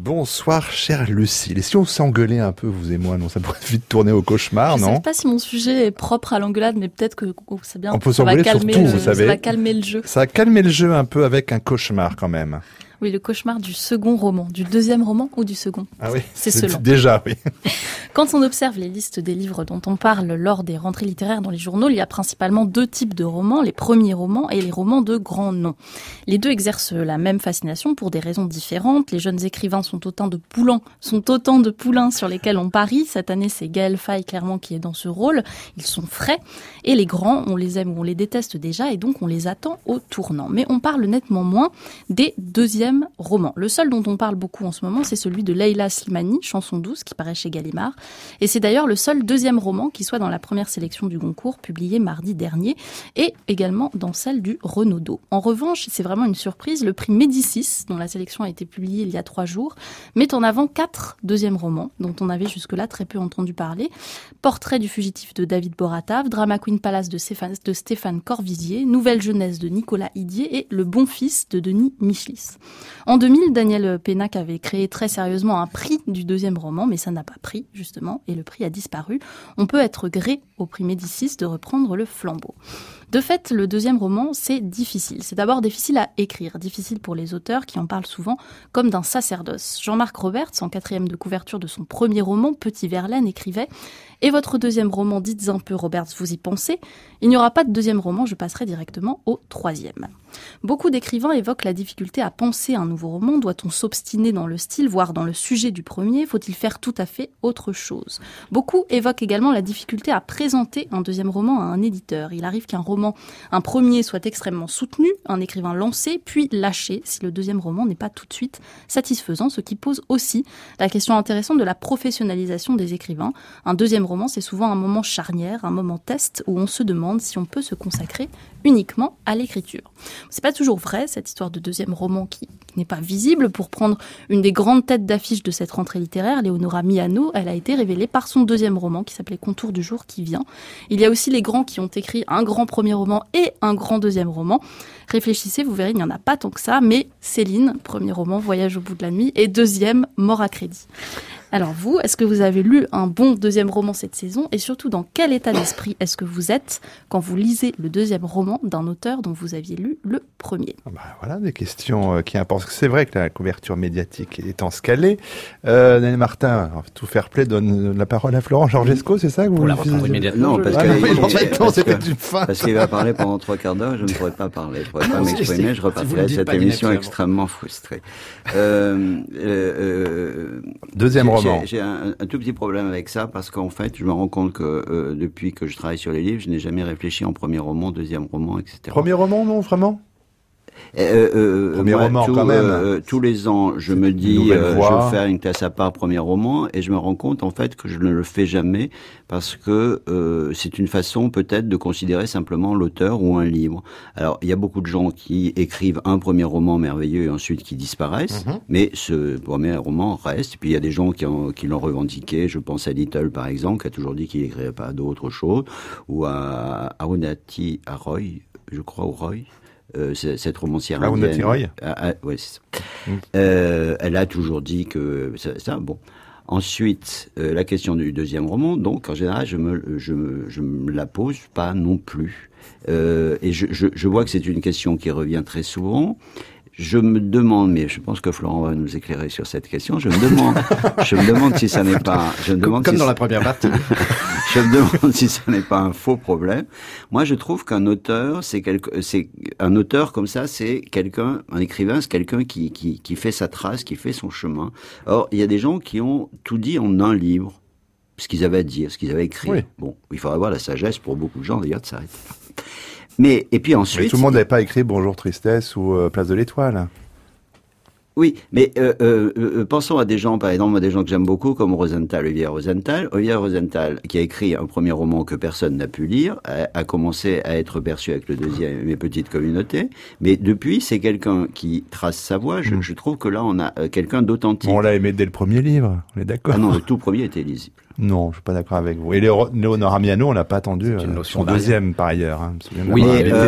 Bonsoir, chère Lucille. Et si on s'engueulait un peu, vous et moi, non, ça pourrait vite tourner au cauchemar, non ? Je ne sais pas si mon sujet est propre à l'engueulade, mais peut-être que c'est bien. On peut s'engueuler sur tout, vous savez. Ça va calmer le jeu. Ça a calmé le jeu un peu avec un cauchemar quand même. Oui, le cauchemar du second roman. Du deuxième roman ou du second ? Ah oui, c'est selon. Déjà, oui. Quand on observe les listes des livres dont on parle lors des rentrées littéraires dans les journaux, il y a principalement deux types de romans, les premiers romans et les romans de grand nom. Les deux exercent la même fascination pour des raisons différentes. Les jeunes écrivains sont autant de poulains sur lesquels on parie. Cette année, c'est Gaël Faye clairement qui est dans ce rôle. Ils sont frais. Et les grands, on les aime ou on les déteste déjà et donc on les attend au tournant. Mais on parle nettement moins des deuxièmes romans. Le seul dont on parle beaucoup en ce moment, c'est celui de Leila Slimani, Chanson douce, qui paraît chez Gallimard. Et c'est d'ailleurs le seul deuxième roman qui soit dans la première sélection du Goncourt, publié mardi dernier, et également dans celle du Renaudot. En revanche, c'est vraiment une surprise, le prix Médicis, dont la sélection a été publiée il y a 3 jours, met en avant 4 deuxièmes romans, dont on avait jusque-là très peu entendu parler. Portrait du fugitif de David Boratave, Drama Queen Palace de Stéphane Corvisier, Nouvelle jeunesse de Nicolas Idier et Le bon fils de Denis Michelis. En 2000, Daniel Pénac avait créé très sérieusement un prix du deuxième roman, mais ça n'a pas pris, justement, et le prix a disparu. On peut être gré au prix Médicis de reprendre le flambeau. De fait, le deuxième roman, c'est difficile. C'est d'abord difficile à écrire, difficile pour les auteurs qui en parlent souvent comme d'un sacerdoce. Jean-Marc Roberts, en 4e de couverture de son premier roman, Petit Verlaine, écrivait « Et votre deuxième roman, dites un peu, Roberts, vous y pensez ? Il n'y aura pas de deuxième roman, je passerai directement au 3e. » Beaucoup d'écrivains évoquent la difficulté à penser un nouveau roman. Doit-on s'obstiner dans le style, voire dans le sujet du premier ? Faut-il faire tout à fait autre chose ? Beaucoup évoquent également la difficulté à présenter un deuxième roman à un éditeur. Il arrive un premier soit extrêmement soutenu, un écrivain lancé, puis lâché si le deuxième roman n'est pas tout de suite satisfaisant, ce qui pose aussi la question intéressante de la professionnalisation des écrivains. Un deuxième roman, c'est souvent un moment charnière, un moment test où on se demande si on peut se consacrer uniquement à l'écriture. C'est pas toujours vrai, cette histoire de deuxième roman qui n'est pas visible. Pour prendre une des grandes têtes d'affiche de cette rentrée littéraire, Léonora Miano, elle a été révélée par son deuxième roman qui s'appelait Contour du jour qui vient. Il y a aussi les grands qui ont écrit un grand premier roman et un grand deuxième roman. Réfléchissez, vous verrez, il n'y en a pas tant que ça, mais Céline, premier roman, Voyage au bout de la nuit, et deuxième, Mort à crédit. Alors vous, est-ce que vous avez lu un bon deuxième roman cette saison ? Et surtout, dans quel état d'esprit est-ce que vous êtes quand vous lisez le deuxième roman d'un auteur dont vous aviez lu le premier ? Voilà des questions qui importent. C'est vrai que la couverture médiatique étant ce qu'elle est. Daniel Martin, tout fair play, donne la parole à Florent Georgesco, c'est ça que vous Pour la reprendre immédiatement. Non, parce qu'il va parler pendant 3 quarts d'heure, je ne pourrais pas parler. Je ne pourrais pas m'exprimer, je repartirai cette émission extrêmement frustrée. Deuxième roman. J'ai un tout petit problème avec ça parce qu'en fait, je me rends compte que depuis que je travaille sur les livres, je n'ai jamais réfléchi en premier roman, deuxième roman, etc. Premier roman, non, vraiment ? Premier roman quand même. Tous les ans, je me dis, je vais faire une classe à part premier roman, et je me rends compte en fait que je ne le fais jamais parce que c'est une façon peut-être de considérer simplement l'auteur ou un livre. Alors, il y a beaucoup de gens qui écrivent un premier roman merveilleux et ensuite qui disparaissent, mais ce premier roman reste. Et puis il y a des gens qui l'ont revendiqué. Je pense à Little par exemple, qui a toujours dit qu'il n'écrirait pas d'autre chose, ou à Arundhati Roy, je crois, ou Roy. Cette romancière indienne. Ouais, c'est ça. Elle a toujours dit que ça bon. Ensuite, la question du deuxième roman, donc en général, je me la pose pas non plus. Et je vois que c'est une question qui revient très souvent. Je me demande, mais je pense que Florent va nous éclairer sur cette question. Je me demande si ça n'est pas, comme dans la première partie. Je me demande si ça n'est pas un faux problème. Moi, je trouve qu'un auteur, un auteur comme ça, c'est quelqu'un, un écrivain, c'est quelqu'un qui fait sa trace, qui fait son chemin. Or, il y a des gens qui ont tout dit en un livre, ce qu'ils avaient à dire, ce qu'ils avaient écrit. Oui. Bon, il faudrait avoir la sagesse pour beaucoup de gens d'ailleurs de s'arrêter. Et puis ensuite... Mais tout le monde n'avait pas écrit Bonjour Tristesse ou Place de l'Étoile. Oui, mais pensons à des gens, par exemple, à des gens que j'aime beaucoup, comme Olivier Rosenthal. Olivier Rosenthal, qui a écrit un premier roman que personne n'a pu lire, a commencé à être perçu avec le deuxième, Mes petites communautés. Mais depuis, c'est quelqu'un qui trace sa voie. Je trouve que là, on a quelqu'un d'authentique. Bon, on l'a aimé dès le premier livre, on est d'accord. Ah non, le tout premier était lisible. Non, je suis pas d'accord avec vous. Et Léonore Amiano, on l'a pas attendu son deuxième par ailleurs. Hein. Oui,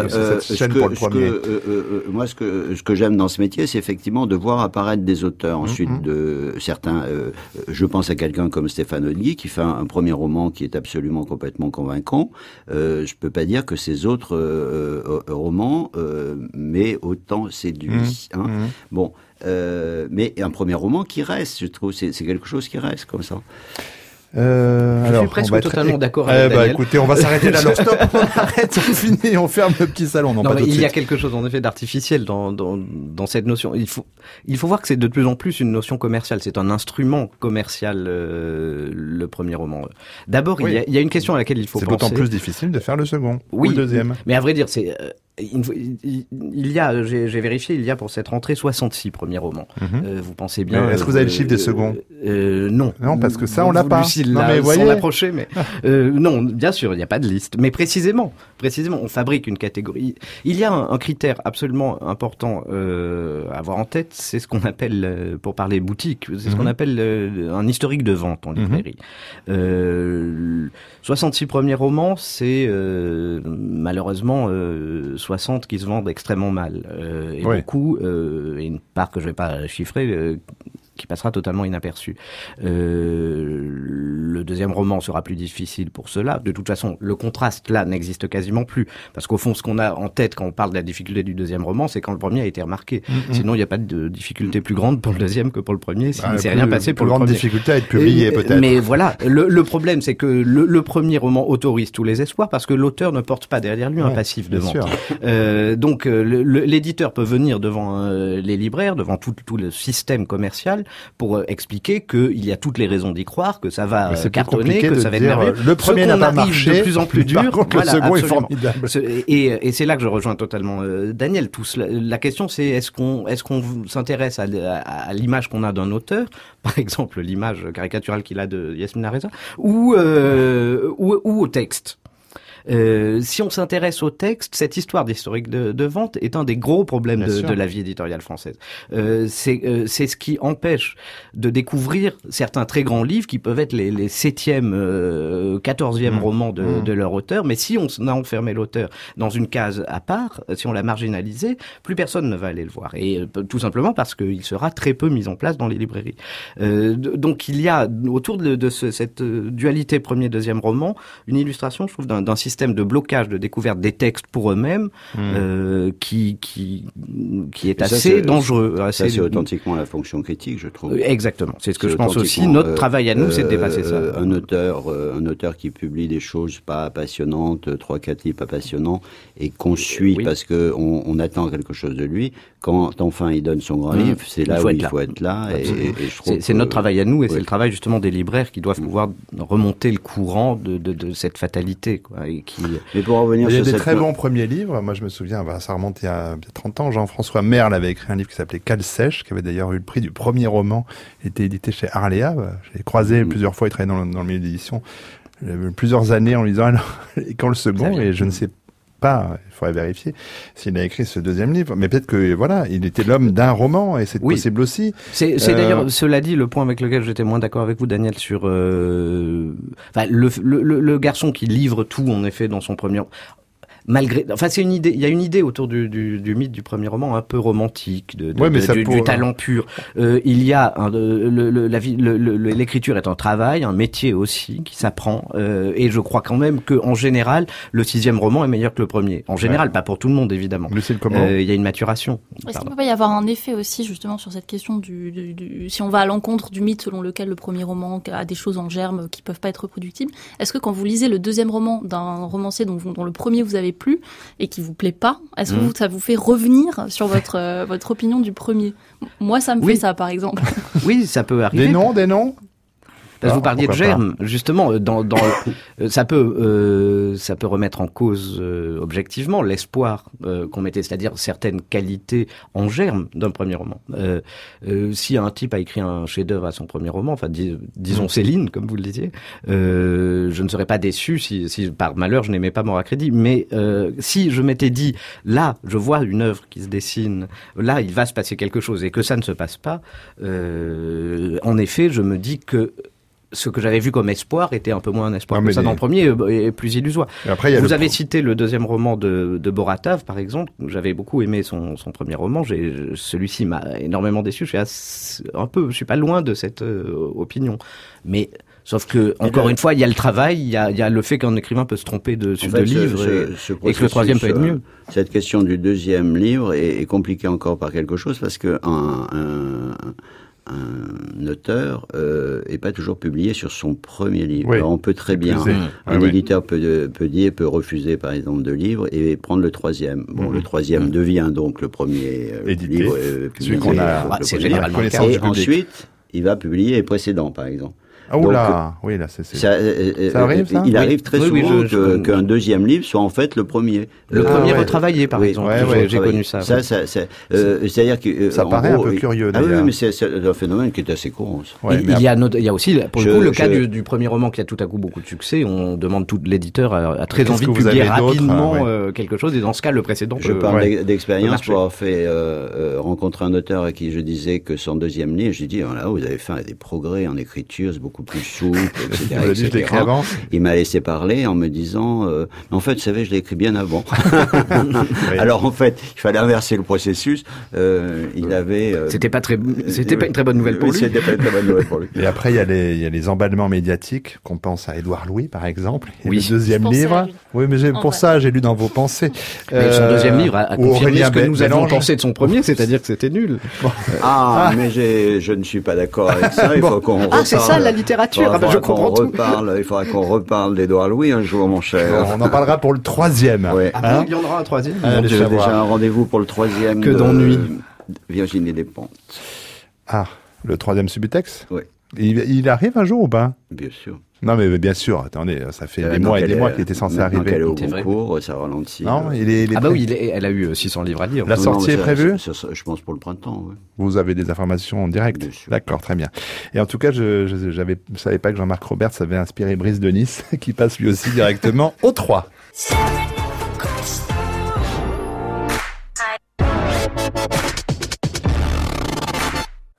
moi, ce que j'aime dans ce métier, c'est effectivement de voir apparaître des auteurs. Ensuite, de certains, je pense à quelqu'un comme Stéphane Hodgui qui fait un premier roman qui est absolument complètement convaincant. Je peux pas dire que ces autres romans m'aient autant séduit. Bon, mais un premier roman qui reste, je trouve, c'est quelque chose qui reste comme ça. Je suis presque totalement d'accord avec Daniel. Écoutez, on va s'arrêter là. Alors stop, on arrête, on finit, on ferme le petit salon. Non, mais il y a quelque chose en effet d'artificiel dans cette notion. Il faut voir que c'est de plus en plus une notion commerciale. C'est un instrument commercial, le premier roman. D'abord, il y a une question à laquelle il faut penser. C'est d'autant plus difficile de faire le second ou le deuxième. Mais à vrai dire, il y a, j'ai vérifié, il y a pour cette rentrée 66 premiers romans. Vous pensez bien. Est-ce que vous avez le chiffre des seconds? Non. Non, parce que ça, on l'a pas. S'en approcher, mais non, bien sûr, il n'y a pas de liste. Mais précisément, on fabrique une catégorie. Il y a un critère absolument important à avoir en tête, c'est ce qu'on appelle, pour parler boutique, c'est ce qu'on appelle un historique de vente en librairie. 66 premiers romans, c'est malheureusement 60 qui se vendent extrêmement mal. Et beaucoup, et une part que je ne vais pas chiffrer, qui passera totalement inaperçu. Le deuxième roman sera plus difficile pour cela. De toute façon, le contraste là n'existe quasiment plus. Parce qu'au fond, ce qu'on a en tête quand on parle de la difficulté du deuxième roman, c'est quand le premier a été remarqué. Sinon, il n'y a pas de difficulté plus grande pour le deuxième que pour le premier. S'il ne s'est rien passé pour le premier. Plus grande difficulté à être publié, peut-être. Mais voilà, le problème, c'est que le premier roman autorise tous les espoirs parce que l'auteur ne porte pas derrière lui un passif de vente. Donc, l'éditeur peut venir devant les libraires, devant tout le système commercial, pour expliquer qu'il y a toutes les raisons d'y croire, que ça va cartonner, que ça va être merveilleux. Le premier n'a pas marché, de plus en plus dur. Par contre, le second est formidable. Et c'est là que je rejoins totalement Daniel. La question, c'est est-ce qu'on s'intéresse à l'image qu'on a d'un auteur, par exemple l'image caricaturale qu'il a de Yasmina Reza, ou au texte. Si on s'intéresse au texte, cette histoire d'historique de vente est un des gros problèmes de la vie éditoriale française. C'est ce qui empêche de découvrir certains très grands livres qui peuvent être les 7e, 14e romans de leur auteur. Mais si on a enfermé l'auteur dans une case à part, si on l'a marginalisé, plus personne ne va aller le voir. Et tout simplement parce qu'il sera très peu mis en place dans les librairies. Donc il y a autour de cette dualité premier-deuxième roman une illustration, je trouve, d'un système de blocage, de découverte des textes pour eux-mêmes, qui est assez dangereux. Ça, c'est authentiquement la fonction critique, je trouve. Exactement. C'est ce que je pense aussi. Notre travail à nous, c'est de dépasser ça. Un auteur qui publie des choses pas passionnantes, 3-4 livres pas passionnants, et qu'on suit parce que on attend quelque chose de lui. Quand enfin il donne son grand livre, c'est là où il faut être là. Et c'est notre travail à nous, et c'est le travail justement des libraires qui doivent pouvoir remonter le courant de cette fatalité, quoi. Mais pour revenir il y a des très bons premiers livres. Moi, je me souviens, ça remonte il y a 30 ans. Jean-François Merle avait écrit un livre qui s'appelait Cale sèche, qui avait d'ailleurs eu le prix du premier roman. Il était édité chez Arléa. J'ai croisé plusieurs fois, il travaillait dans le milieu d'édition. Plusieurs années en lui disant, et quand le second, et je ne sais pas, il faudrait vérifier s'il a écrit ce deuxième livre, mais peut-être que il était l'homme d'un roman, et c'est possible aussi. C'est d'ailleurs, cela dit, le point avec lequel j'étais moins d'accord avec vous, Daniel, sur le garçon qui livre tout, en effet, dans son premier. C'est une idée. Il y a une idée autour du mythe du premier roman un peu romantique, du talent pur. Il y a l'écriture est un travail, un métier aussi qui s'apprend. Et je crois quand même que en général, le 6e roman est meilleur que le premier. En général, pas pour tout le monde évidemment. Il y a une maturation. Est-ce qu'il peut pas y avoir un effet aussi justement sur cette question si on va à l'encontre du mythe selon lequel le premier roman a des choses en germe qui peuvent pas être reproductibles. Est-ce que quand vous lisez le deuxième roman d'un romancier dont le premier vous avez plu et qui vous plaît pas, est-ce que ça vous fait revenir sur votre opinion du premier? Moi, ça me fait ça, par exemple. Oui, ça peut arriver. Des noms Parce que vous parliez de germe, justement, ça peut remettre en cause objectivement l'espoir qu'on mettait, c'est-à-dire certaines qualités en germe d'un premier roman. Si un type a écrit un chef-d'œuvre à son premier roman, enfin disons Céline, comme vous le disiez, je ne serais pas déçu si par malheur je n'aimais pas Mort à crédit. Mais si je m'étais dit là, je vois une œuvre qui se dessine, là il va se passer quelque chose et que ça ne se passe pas, en effet, je me dis que ce que j'avais vu comme espoir était un peu moins un espoir que ça dans le premier et plus illusoire. Et après, vous avez cité le deuxième roman de Boratov, par exemple. J'avais beaucoup aimé son premier roman. Celui-ci m'a énormément déçu. Je suis pas loin de cette opinion. Mais sauf que, encore une fois, il y a le travail, il y a le fait qu'un écrivain peut se tromper de livre et que le troisième peut être mieux. Cette question du deuxième livre est compliquée encore par quelque chose parce que un auteur est pas toujours publié sur son premier livre. Oui. Alors, on peut très bien, un éditeur peut refuser par exemple 2 livres et prendre le troisième. Bon, le troisième devient donc le premier livre celui qu'on a. C'est généralement le cas. Et ensuite, il va publier les précédents, par exemple. Ah oula, oui là ça arrive ça. Il arrive très souvent qu'un deuxième livre soit en fait le premier. Le premier retravaillé par exemple. J'ai connu ça. C'est-à-dire que ça paraît un peu curieux d'ailleurs. Ah oui, mais c'est un phénomène qui est assez courant. Il y a aussi pour le coup le cas du premier roman qui a tout à coup beaucoup de succès. On demande tout l'éditeur a très envie de publier rapidement quelque chose et dans ce cas le précédent. Je parle d'expérience pour avoir fait rencontrer un auteur à qui je disais que son deuxième livre, je lui dis voilà, vous avez fait des progrès en écriture, c'est beaucoup plus souple, etc. Il m'a laissé parler en me disant en fait, vous savez, je l'ai écrit bien avant. Alors en fait, il fallait inverser le processus. Il avait c'était pas une très bonne nouvelle pour lui. C'était pas une très bonne nouvelle pour lui. Et après, il y a les emballements médiatiques qu'on pense à Édouard Louis, par exemple. Et le deuxième livre. Oui, mais j'ai lu dans vos pensées. Mais son deuxième livre a confirmé ce que nous avons pensé de son premier, c'est-à-dire que c'était nul. Mais je ne suis pas d'accord avec ça. Il faut qu'on c'est ça la littérature. Je comprends tout. Il faudra qu'on reparle d'Édouard Louis un jour, mon cher. On en parlera pour le troisième. Ouais. Il y en aura un troisième. J'ai déjà un rendez-vous pour le troisième. Que d'ennui. Virginie Despentes. Ah, le troisième Subutex. Oui. Il arrive un jour ou pas? Bien sûr. Non, mais bien sûr. Attendez, ça fait des mois et des mois qu'il était censé arriver. Elle est au concours, ça ralentit. Non, elle a eu 600 livres à lire. La sortie est prévue? Je pense pour le printemps, oui. Vous avez des informations en direct? Bien sûr. D'accord, très bien. Et en tout cas, je savais pas que Jean-Marc Roberts avait inspiré Brice de Nice, qui passe lui aussi directement au 3.